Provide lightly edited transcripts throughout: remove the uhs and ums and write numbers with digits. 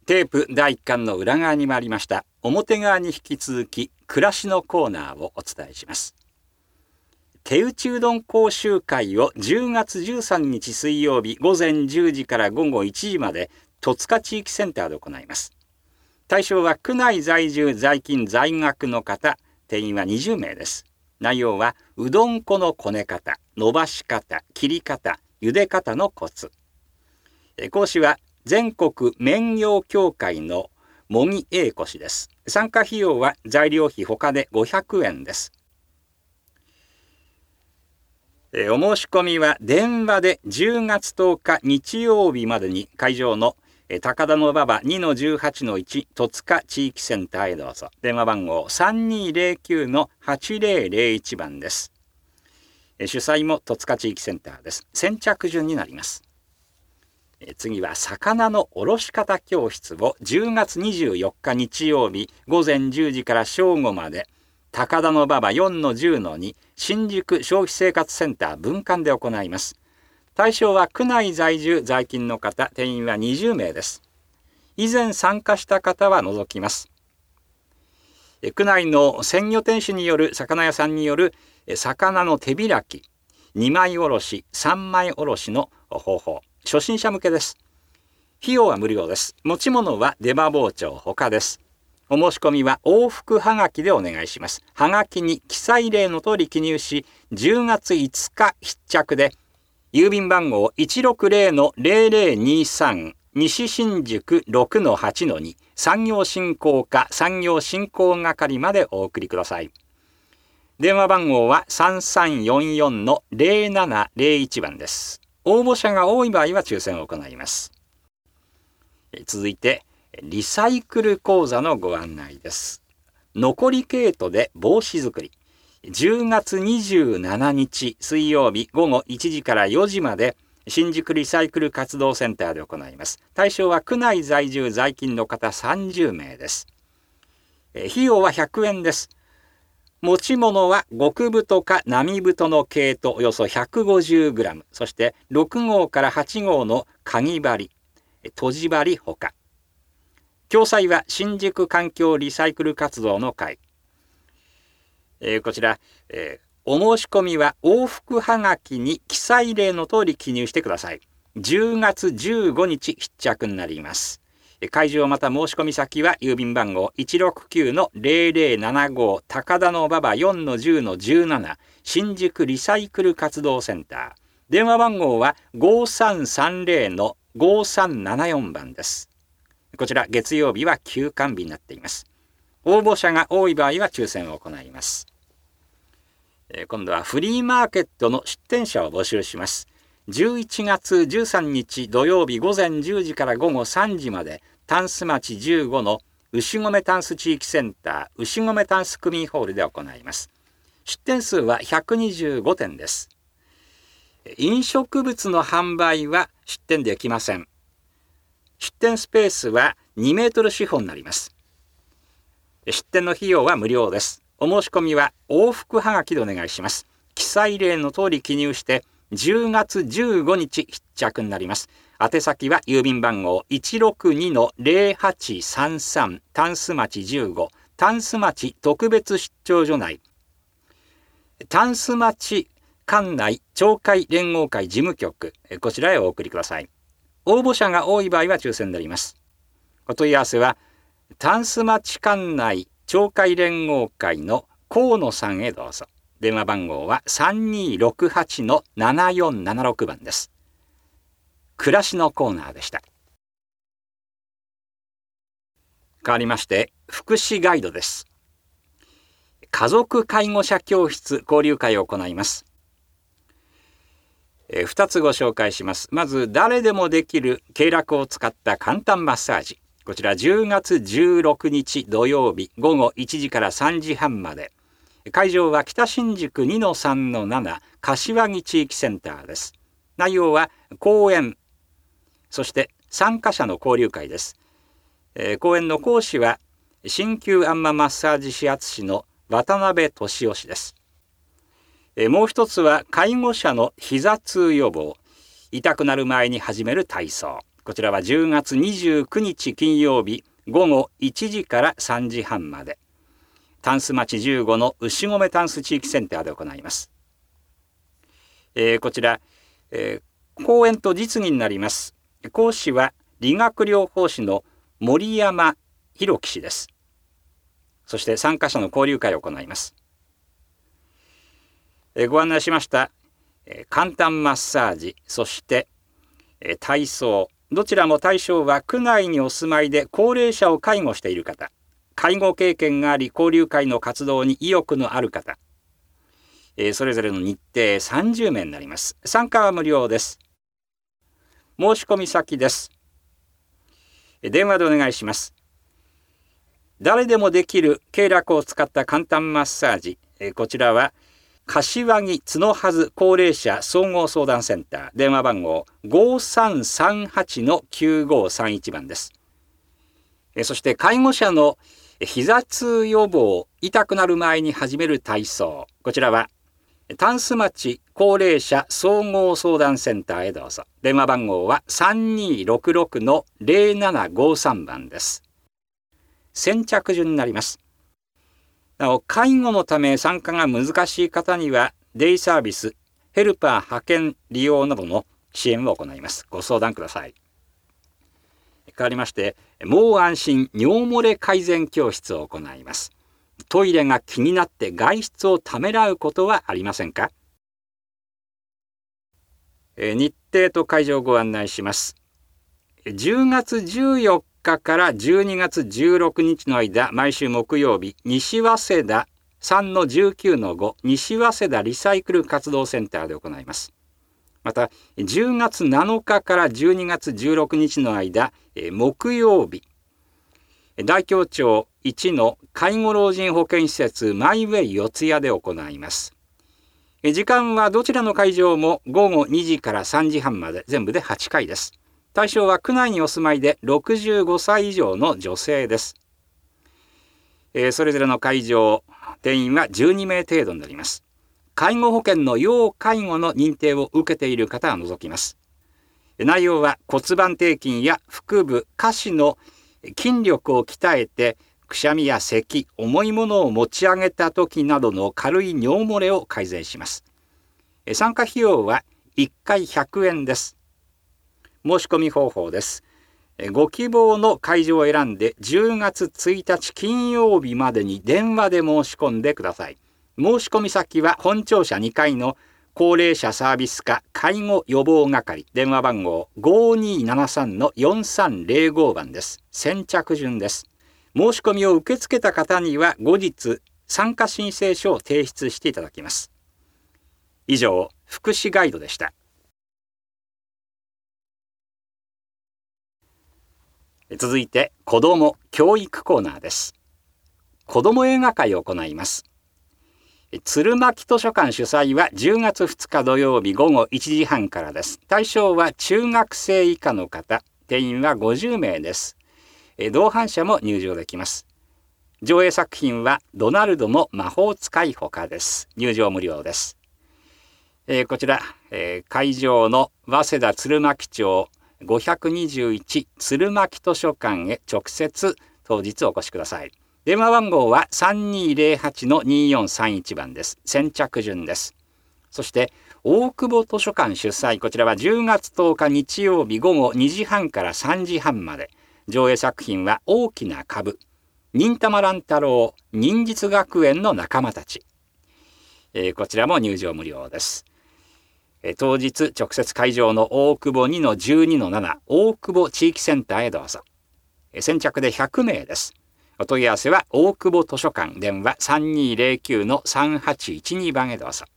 テープ第1巻の裏側に回りました。表側に引き続き暮らしのコーナーをお伝えします。手打ちうどん講習会を10月13日水曜日午前10時から午後1時まで戸塚地域センターで行います。対象は区内在住在勤在学の方、定員は20名です。内容はうどん粉のこね方、伸ばし方、切り方、茹で方のコツ。講師は全国麺業協会の茂木英子氏です。参加費用は材料費他で500円です。お申し込みは電話で10月10日日曜日までに会場の高田馬場 2-18-1 戸塚地域センターへどうぞ。電話番号 3209-8001 番です。主催も戸塚地域センターです。先着順になります。次は魚のおろし方教室を10月24日日曜日午前10時から正午まで高田馬場 4-10-2 新宿消費生活センター分館で行います。対象は区内在住在勤の方、定員は20名です。以前参加した方は除きます。区内の鮮魚店主による魚屋さんによる魚の手開き、2枚おろし、3枚おろしの方法、初心者向けです。費用は無料です。持ち物は出刃包丁他です。お申し込みは往復はがきでお願いします。はがきに記載例の通り記入し、10月5日必着で、郵便番号 160-0023 西新宿 6-8-2 産業振興課産業振興係までお送りください。電話番号は 3344-0701 番です。応募者が多い場合は抽選を行います。続いてリサイクル講座のご案内です。残り毛糸で帽子作り、10月27日水曜日午後1時から4時まで新宿リサイクル活動センターで行います。対象は区内在住在勤の方30名です。費用は100円です。持ち物は極太か並太の毛糸およそ 150g、 そして6号から8号のかぎ針、とじ針ほか。共催は新宿環境リサイクル活動の会。こちら、お申し込みは往復はがきに記載例の通り記入してください。10月15日必着になります。会場また申し込み先は郵便番号 169-0075 高田馬場 4-10-17 新宿リサイクル活動センター。電話番号は 5330-5374 番です。こちら月曜日は休館日になっています。応募者が多い場合は抽選を行います。今度はフリーマーケットの出店者を募集します。11月13日土曜日午前10時から午後3時までタンス町15の牛込タンス地域センター牛込タンス区民ホールで行います。出店数は125点です。飲食物の販売は出店できません。出店スペースは2メートル四方になります。出店の費用は無料です。お申し込みは往復はがきでお願いします。記載例の通り記入して10月15日必着になります。宛先は郵便番号 162-0833 タンス町15タンス町特別出張所内タンス町管内町会連合会事務局、こちらへお送りください。応募者が多い場合は抽選になります。お問い合わせはタンス町管内町会連合会の河野さんへどうぞ。電話番号は 3268-7476 番です。暮らしのコーナーでした。変わりまして福祉ガイドです。家族介護者教室交流会を行います。2つご紹介します。まず誰でもできる経絡を使った簡単マッサージ。こちら10月16日土曜日午後1時から3時半まで。会場は北新宿 2-3-7 柏木地域センターです。内容は講演、そして参加者の交流会です。講演の講師は鍼灸あんまマッサージ指圧師の渡辺俊夫氏です。もう一つは介護者の膝痛予防、痛くなる前に始める体操。ここちらは10月29日金曜日午後1時から3時半まで、タンス町15の牛込タンス地域センターで行います。こちら、講演と実技になります。講師は理学療法士の森山博樹氏です。そして参加者の交流会を行います。ご案内しました簡単マッサージ、そして体操、どちらも対象は区内にお住まいで高齢者を介護している方、介護経験があり交流会の活動に意欲のある方、それぞれの日程30名になります。参加は無料です。申し込み先です。電話でお願いします。誰でもできる経絡を使った簡単マッサージ、こちらは柏木角はず高齢者総合相談センター、電話番号 5338-9531 番です。そして介護者の膝痛予防、痛くなる前に始める体操、こちらはタンス町高齢者総合相談センターへどうぞ。電話番号は 3266-0753 番です。先着順になります。なお、介護のため参加が難しい方にはデイサービス、ヘルパー派遣利用などの支援を行います。ご相談ください。変わりまして、もう安心尿漏れ改善教室を行います。トイレが気になって外出をためらうことはありませんか？日程と会場をご案内します。10月14日から12月16日の間、毎週木曜日、西早稲田 3-19-5 西早稲田リサイクル活動センターで行います。また10月7日から12月16日の間、木曜日、大京町1の介護老人保健施設マイウェイ四谷で行います。時間はどちらの会場も午後2時から3時半まで、全部で8回です。対象は区内にお住まいで65歳以上の女性です。それぞれの会場、定員は12名程度になります。介護保険の要介護の認定を受けている方は除きます。内容は骨盤底筋や腹部、下肢の筋力を鍛えて、くしゃみや咳、重いものを持ち上げた時などの軽い尿漏れを改善します。参加費用は1回100円です。申し込み方法です。ご希望の会場を選んで10月1日金曜日までに電話で申し込んでください。申し込み先は本庁舎2階の高齢者サービス課介護予防係、電話番号 5273-4305 番です。先着順です。申し込みを受け付けた方には後日参加申請書を提出していただきます。以上、福祉ガイドでした。続いて子ども教育コーナーです。子ども映画会を行います。鶴巻図書館主催は10月2日土曜日午後1時半からです。対象は中学生以下の方、定員は50名です。同伴者も入場できます。上映作品はドナルドの魔法使いほかです。入場無料です。こちら、会場の早稲田鶴巻町521鶴巻図書館へ直接当日お越しください。電話番号は 3208-2431 番です。先着順です。そして大久保図書館主催、こちらは10月10日日曜日午後2時半から3時半まで。上映作品は大きな株、忍たま乱太郎、忍術学園の仲間たち。こちらも入場無料です。当日直接会場の大久保 2-12-7 大久保地域センターへどうぞ。先着で100名です。お問い合わせは大久保図書館、電話 3209-3812 番へどうぞ。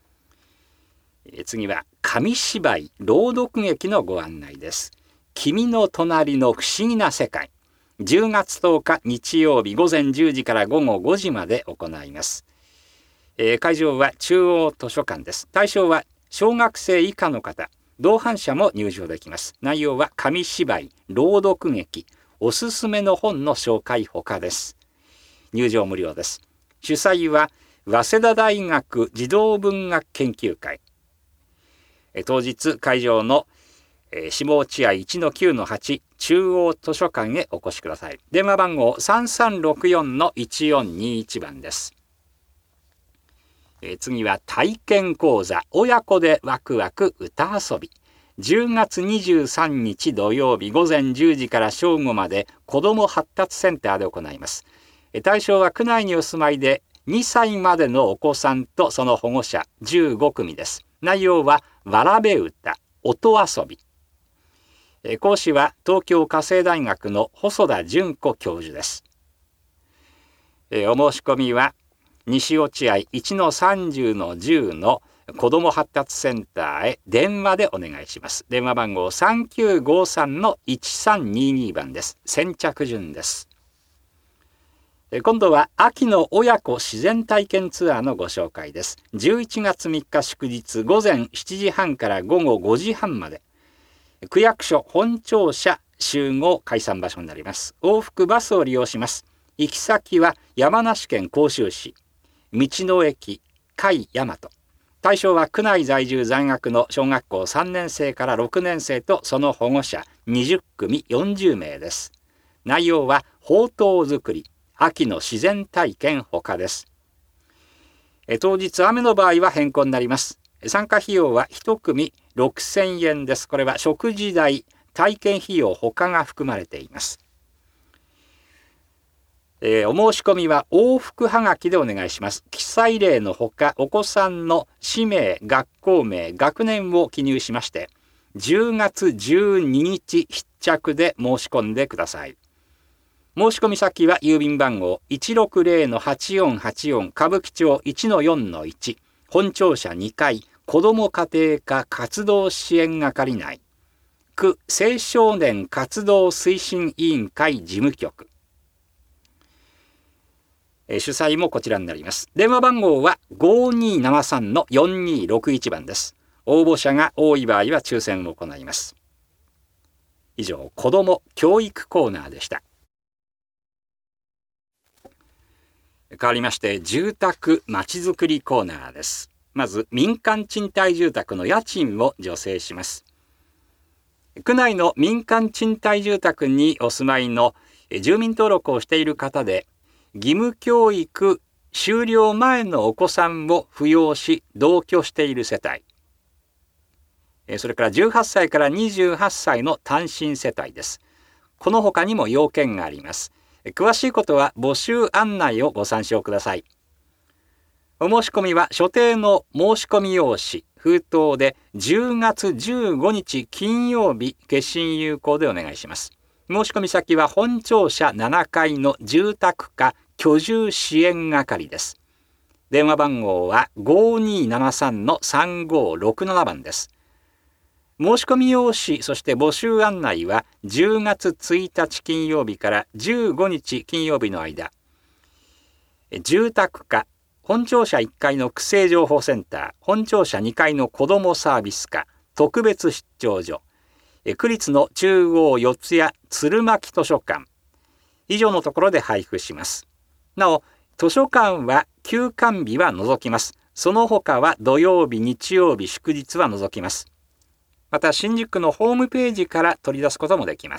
次は紙芝居朗読劇のご案内です。君の隣の不思議な世界、10月10日日曜日午前10時から午後5時まで行います。会場は中央図書館です。対象は小学生以下の方、同伴者も入場できます。内容は紙芝居、朗読劇、おすすめの本の紹介ほかです。入場無料です。主催は早稲田大学児童文学研究会。当日会場の下落合 1-9-8 中央図書館へお越しください。電話番号 3364-1421 番です。次は体験講座親子でワクワク歌遊び。10月23日土曜日午前10時から正午まで子ども発達センターで行います。対象は区内にお住まいで2歳までのお子さんとその保護者15組です。内容はわらべ歌、音遊び。講師は東京家政大学の細田純子教授です。お申し込みは西落合 1-30-10 の子ども発達センターへ電話でお願いします。電話番号 3953-1322 番です。先着順です。今度は秋の親子自然体験ツアーのご紹介です。11月3日祝日午前7時半から午後5時半まで区役所本庁舎集合解散場所になります。往復バスを利用します。行き先は山梨県甲州市道の駅甲斐大和。対象は区内在住在学の小学校3年生から6年生とその保護者20組40名です。内容はほうとう作り、秋の自然体験ほかです。当日雨の場合は変更になります。参加費用は1組6000円です。これは食事代、体験費用ほかが含まれています。お申し込みは往復はがきでお願いします。記載例のほか、お子さんの氏名、学校名、学年を記入しまして、10月12日必着で申し込んでください。申し込み先は郵便番号 160-8484 歌舞伎町 1-4-1 本庁舎2階子ども家庭科活動支援係内区青少年活動推進委員会事務局。主催もこちらになります。電話番号は 5273-4261 番です。応募者が多い場合は抽選を行います。以上、子ども教育コーナーでした。変わりまして住宅まちづくりコーナーです。まず民間賃貸住宅の家賃を助成します。区内の民間賃貸住宅にお住まいの住民登録をしている方で義務教育終了前のお子さんを扶養し同居している世帯、それから18歳から28歳の単身世帯です。この他にも要件があります。詳しいことは募集案内をご参照ください。お申し込みは所定の申し込み用紙封筒で10月15日金曜日消印有効でお願いします。申し込み先は本庁舎7階の住宅課居住支援係です。電話番号は 5273-3567 番です。申し込み用紙そして募集案内は10月1日金曜日から15日金曜日の間、住宅課本庁舎1階の区政情報センター、本庁舎2階の子どもサービス課特別出張所、区立の中央四谷鶴巻図書館以上のところで配布します。なお図書館は休館日は除きます。その他は土曜日日曜日祝日は除きます。また新宿のホームページから取り出すこともできます。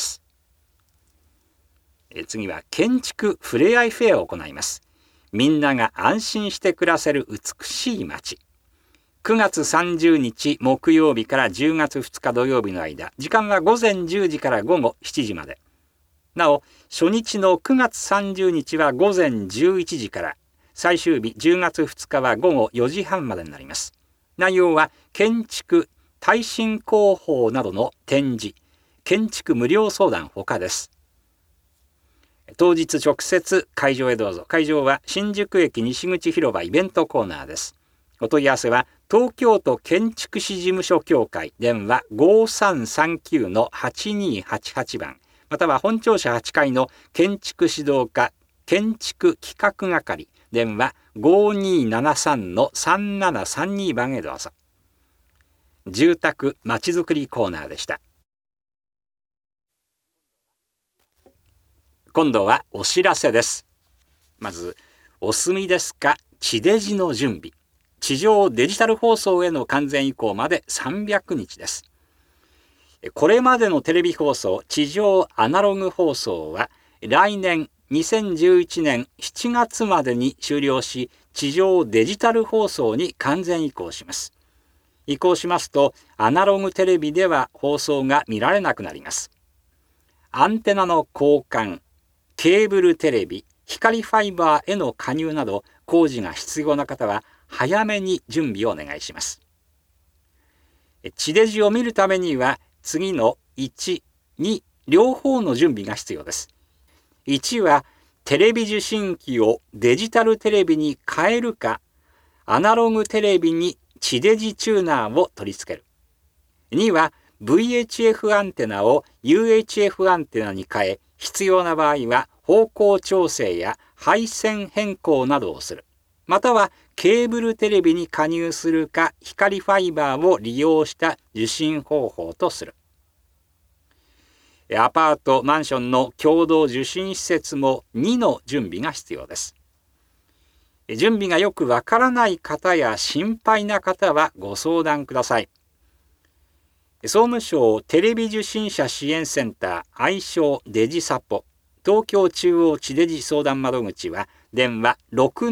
次は建築ふれあいフェアを行います。みんなが安心して暮らせる美しい街。9月30日木曜日から10月2日土曜日の間、時間は午前10時から午後7時まで。なお初日の9月30日は午前11時から、最終日10月2日は午後4時半までになります。内容は建築耐震工法などの展示、建築無料相談ほかです。当日直接会場へどうぞ。会場は新宿駅西口広場イベントコーナーです。お問い合わせは東京都建築士事務所協会電話 5339-8288 番、または本庁舎8階の建築指導課建築企画係電話 5273-3732 番へどうぞ。住宅まちづくりコーナーでした。今度はお知らせです。まずお済みですか地デジの準備。地上デジタル放送への完全移行まで300日です。 これまでのテレビ放送、地上アナログ放送は来年2011年7月までに終了し、地上デジタル放送に完全移行します。移行しますと、アナログテレビでは放送が見られなくなります。アンテナの交換、ケーブルテレビ、光ファイバーへの加入など工事が必要な方は早めに準備をお願いします。地デジを見るためには次の1、2両方の準備が必要です。1はテレビ受信機をデジタルテレビに変えるか、アナログテレビに地デジチューナーを取り付ける。2は VHF アンテナを UHF アンテナに変え、必要な場合は方向調整や配線変更などをする。またはケーブルテレビに加入するか、光ファイバーを利用した受信方法とする。アパート・マンションの共同受信施設も2の準備が必要です。準備がよくわからない方や心配な方はご相談ください。総務省テレビ受信者支援センター愛称デジサポ東京中央地デジ相談窓口は電話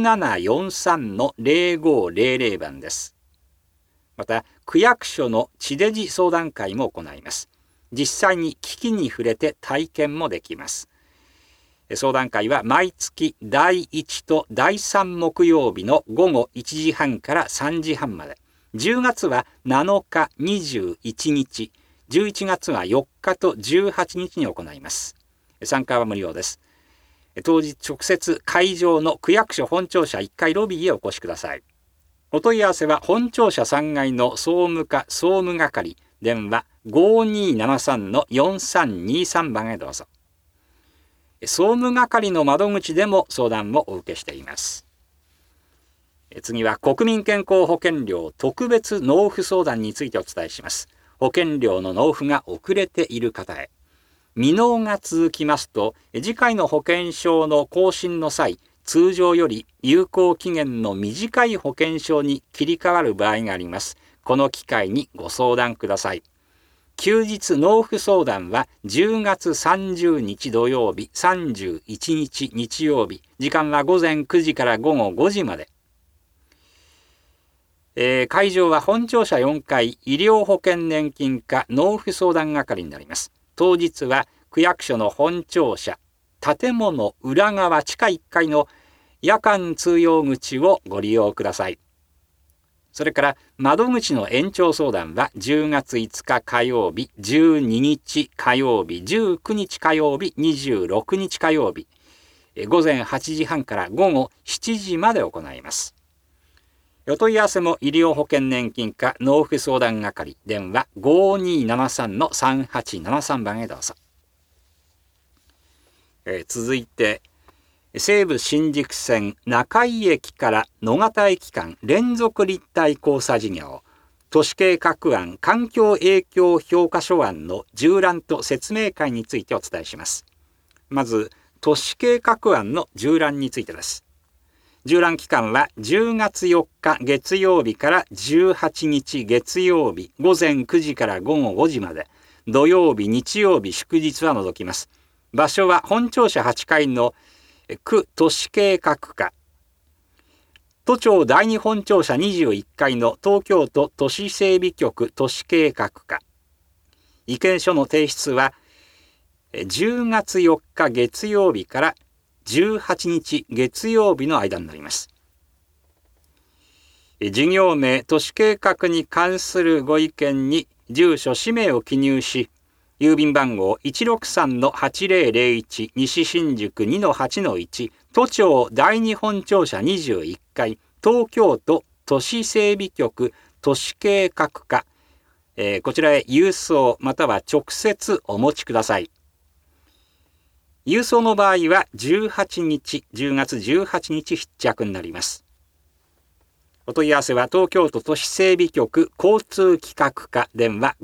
6743-0500 番です。また区役所の地デジ相談会も行います。実際に機器に触れて体験もできます。相談会は毎月第1と第3木曜日の午後1時半から3時半まで。10月は7日21日、11月は4日と18日に行います。参加は無料です。当日直接会場の区役所本庁舎1階ロビーへお越しください。お問い合わせは本庁舎3階の総務課総務係、電話 5273-4323 番へどうぞ。総務係の窓口でも相談をお受けしています。次は国民健康保険料特別納付相談についてお伝えします。保険料の納付が遅れている方へ。未納が続きますと、次回の保険証の更新の際、通常より有効期限の短い保険証に切り替わる場合があります。この機会にご相談ください。休日納付相談は10月30日土曜日、31日日曜日、時間は午前9時から午後5時まで。会場は本庁舎4階医療保険年金課納付相談係になります。当日は区役所の本庁舎、建物裏側地下1階の夜間通用口をご利用ください。それから窓口の延長相談は10月5日火曜日、12日火曜日、19日火曜日、26日火曜日、午前8時半から午後7時まで行います。お問い合わせも医療保険年金課納付相談係、電話 5273-3873 番へどうぞ。続いて西武新宿線中井駅から野方駅間連続立体交差事業、都市計画案環境影響評価書案の縦覧と説明会についてお伝えします。まず都市計画案の縦覧についてです。縦覧期間は10月4日月曜日から18日月曜日午前9時から午後5時まで、土曜日日曜日祝日は除きます。場所は本庁舎8階の区都市計画課、都庁第二本庁舎21階の東京都都市整備局都市計画課。意見書の提出は10月4日月曜日から18日月曜日の間になります。事業名、都市計画に関するご意見に住所、氏名を記入し、郵便番号 163-8001 西新宿 2-8-1 都庁第二本庁舎21階東京都都市整備局都市計画課、こちらへ郵送または直接お持ちください。郵送の場合は10月18日必着になります。お問い合わせは東京都都市整備局交通企画課、電話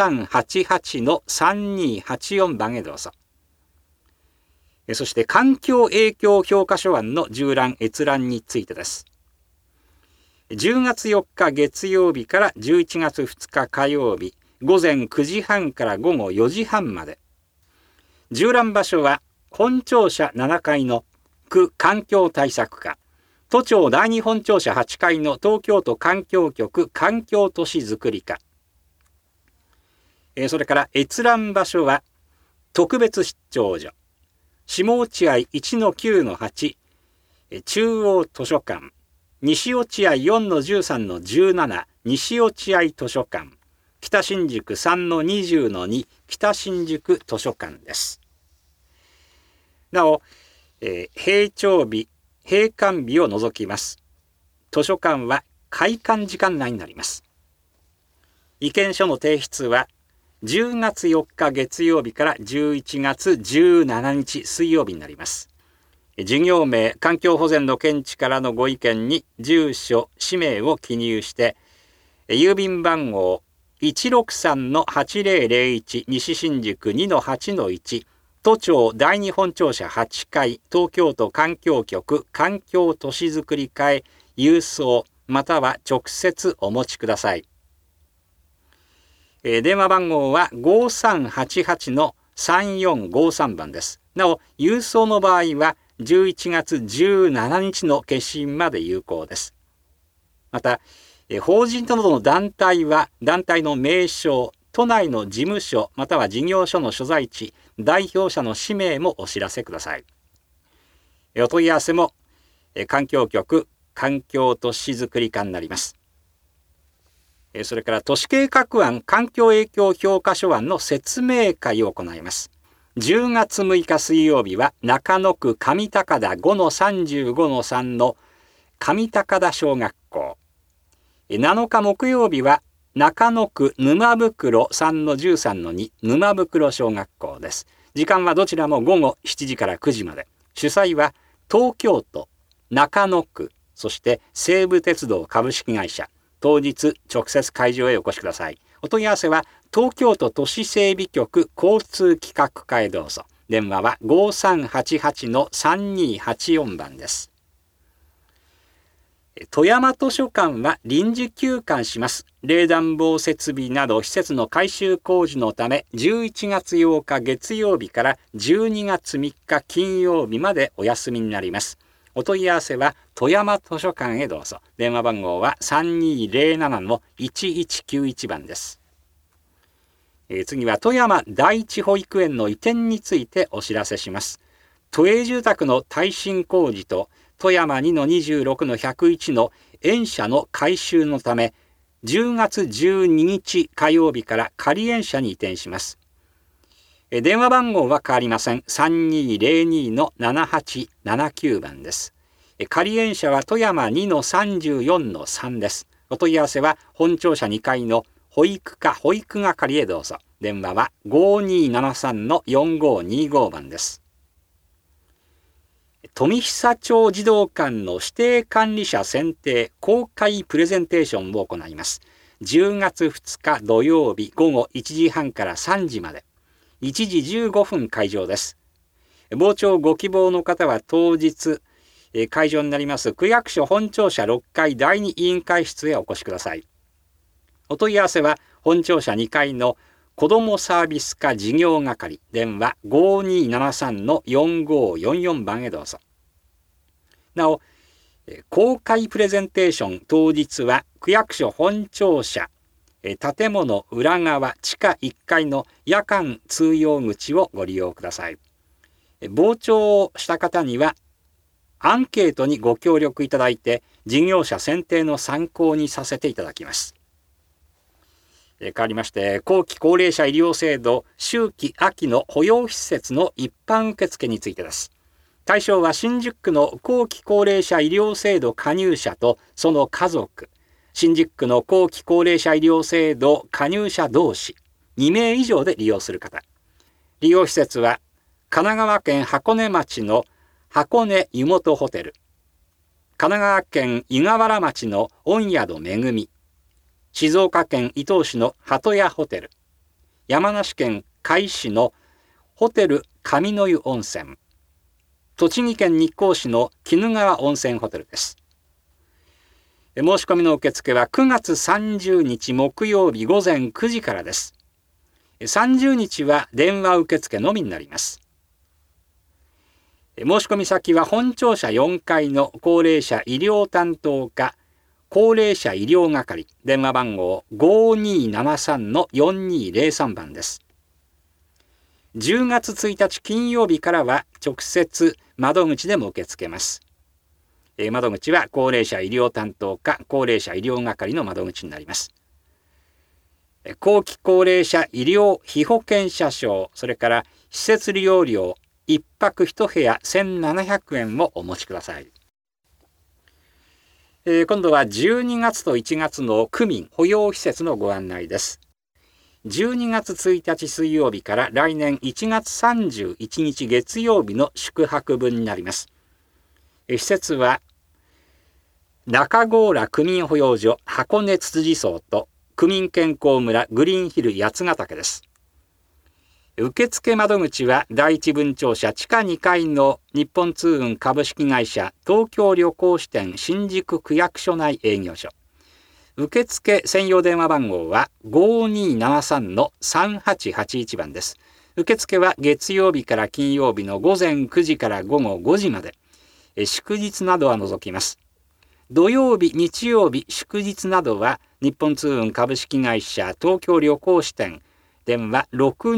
5388-3284 番へどうぞ。そして環境影響評価書案の縦覧閲覧についてです。10月4日月曜日から11月2日火曜日午前9時半から午後4時半まで。縦覧場所は本庁舎7階の区環境対策課、都庁第2本庁舎8階の東京都環境局環境都市づくり課。それから閲覧場所は特別出張所、下落合 1-9-8、中央図書館、西落合 4-13-17、西落合図書館、北新宿 3-20-2、北新宿図書館です。なお、閉庁日、閉館日を除きます。図書館は開館時間内になります。意見書の提出は10月4日月曜日から11月17日水曜日になります。事業名、環境保全の見地からのご意見に住所、氏名を記入して、郵便番号 163-8001 西新宿 2-8-1、都庁第2本庁舎8階、東京都環境局環境都市づくり課へ郵送または直接お持ちください。電話番号は 5388-3453 番です。なお、郵送の場合は11月17日の消印まで有効です。また、法人などの団体は団体の名称、都内の事務所または事業所の所在地、代表者の氏名もお知らせください。お問い合わせも環境局環境都市づくり課になります。それから都市計画案環境影響評価書案の説明会を行います。10月6日水曜日は中野区上高田 5-35-3 の上高田小学校。7日木曜日は中野区沼袋 3-13-2 沼袋小学校です。時間はどちらも午後7時から9時まで。主催は東京都、中野区、そして西武鉄道株式会社。当日直接会場へお越しください。お問い合わせは東京都都市整備局交通企画課へどうぞ。電話は 5388-3284 番です。富山図書館は臨時休館します。冷暖房設備など施設の改修工事のため11月8日月曜日から12月3日金曜日までお休みになります。お問い合わせは富山図書館へどうぞ。電話番号は 3207-1191 番です。次は富山第一保育園の移転についてお知らせします。都営住宅の耐震工事と富山 2-26-101 の園舎の改修のため10月12日火曜日から仮園舎に移転します。電話番号は変わりません。3202-7879 番です。仮園舎は富山 2-34-3 です。お問い合わせは本庁舎2階の保育課保育係へどうぞ。電話は 5273-4525 番です。富久町児童館の指定管理者選定公開プレゼンテーションを行います。10月2日土曜日午後1時半から3時まで。1時15分会場です。傍聴ご希望の方は当日会場になります区役所本庁舎6階第2委員会室へお越しください。お問い合わせは本庁舎2階の子どもサービス課事業係、電話 5273-4544 番へどうぞ。なお、公開プレゼンテーション当日は区役所本庁舎建物裏側地下1階の夜間通用口をご利用ください。傍聴した方にはアンケートにご協力いただいて事業者選定の参考にさせていただきます。変わりまして後期高齢者医療制度秋季秋の保養施設の一般受付についてです。対象は新宿区の後期高齢者医療制度加入者とその家族、新宿区の後期高齢者医療制度加入者同士2名以上で利用する方。利用施設は神奈川県箱根町の箱根湯本ホテル、神奈川県湯河原町の御宿めぐみ、静岡県伊東市の鳩屋ホテル、山梨県甲斐市のホテル上の湯温泉、栃木県日光市の鬼怒川温泉ホテルです。 申し込みの受付は9月30日木曜日午前9時からです。30日は電話受付のみになります。申し込み先は本庁舎4階の高齢者医療担当課高齢者医療係、電話番号 5273-4203 番です。10月1日金曜日からは直接窓口でも受け付けます。窓口は高齢者医療担当課高齢者医療係の窓口になります。後期高齢者医療被保険者証、それから施設利用料1泊1部屋1700円をお持ちください。今度は12月と1月の区民保養施設のご案内です。12月1日水曜日から来年1月31日月曜日の宿泊分になります。施設は中郷良区民保養所箱根つつじ荘と区民健康村グリーンヒル八ヶ岳です。受付窓口は第一分庁舎地下2階の日本通運株式会社東京旅行支店新宿区役所内営業所。受付専用電話番号は 5273-3881 番です。受付は月曜日から金曜日の午前9時から午後5時まで。祝日などは除きます。土曜日、日曜日、祝日などは日本通運株式会社東京旅行支店電話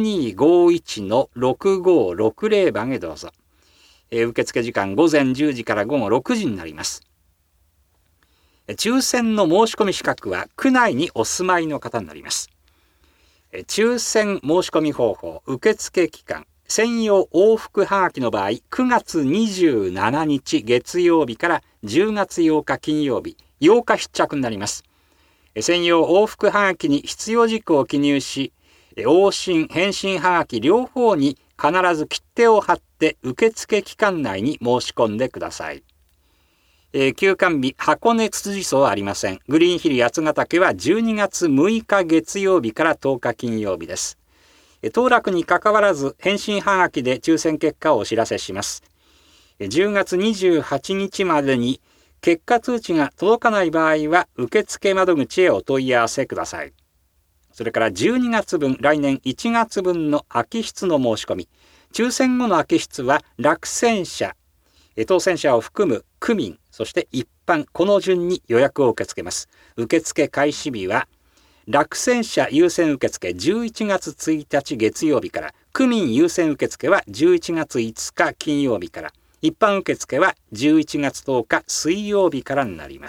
6251-6560 番へどうぞ。受付時間午前10時から午後6時になります。抽選の申し込み資格は区内にお住まいの方になります。抽選申し込み方法、受付期間、専用往復はがきの場合、9月27日月曜日から10月8日金曜日、8日必着になります。専用往復はがきに必要事項を記入し、往診・返信はがき両方に必ず切手を貼って受付期間内に申し込んでください。休館日、箱根つつじ荘はありません。グリーンヒル八ヶ岳は12月6日月曜日から10日金曜日です。当落にかかわらず返信はがきで抽選結果をお知らせします。10月28日までに結果通知が届かない場合は受付窓口へお問い合わせください。それから12月分、来年1月分の空き室の申し込み。抽選後の空き室は落選者、当選者を含む区民、そして一般、この順に予約を受け付けます。受付開始日は落選者優先受付11月1日月曜日から、区民優先受付は11月5日金曜日から、一般受付は11月10日水曜日からになります。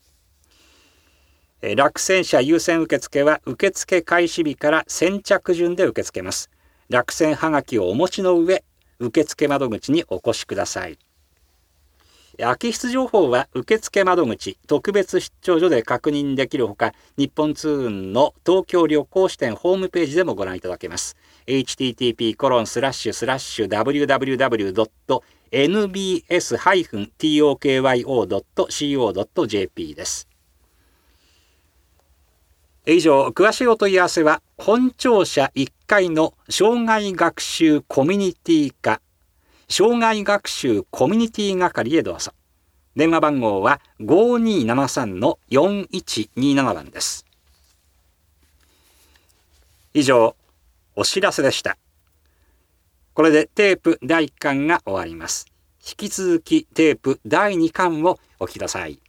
落選者優先受付は受付開始日から先着順で受け付けます。落選はがきをお持ちの上、受付窓口にお越しください。空き室情報は受付窓口特別出張所で確認できるほか、日本通運の東京旅行支店ホームページでもご覧いただけます。http://www.nbs-tokyo.co.jp です。以上、詳しいお問い合わせは本庁舎1階の障害学習コミュニティ課障害学習コミュニティ係へどうぞ。電話番号は 5273-4127 番です。以上、お知らせでした。これでテープ第1巻が終わります。引き続きテープ第2巻をお聞きください。